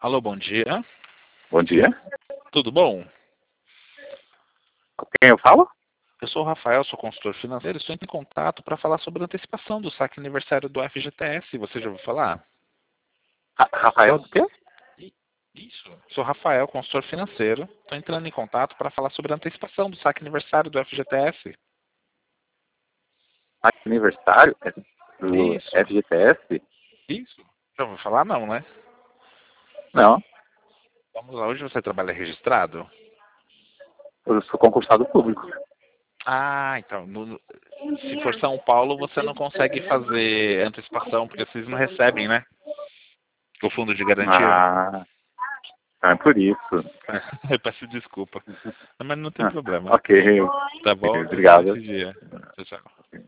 Alô, bom dia. Bom dia. Tudo bom? Com quem eu falo? Eu sou o Rafael, sou consultor financeiro. Estou em contato para falar sobre a antecipação do saque aniversário do FGTS. Você já ouviu falar? Rafael do quê? Isso. Sou Rafael, consultor financeiro. Estou entrando em contato para falar sobre a antecipação do saque aniversário do FGTS. Aniversário do Isso. FGTS? Isso. Já ouviu falar? Não, né? Não, Vamos lá. Hoje você trabalha registrado? eu sou concursado público. Ah, então. Se for São Paulo, você não consegue fazer antecipação, porque vocês não recebem, né? O fundo de garantia. Ah, é por isso. Eu peço desculpa. Mas não tem problema. Ok, Tá bom? Tenha um obrigado. excelente dia. Tchau, tchau.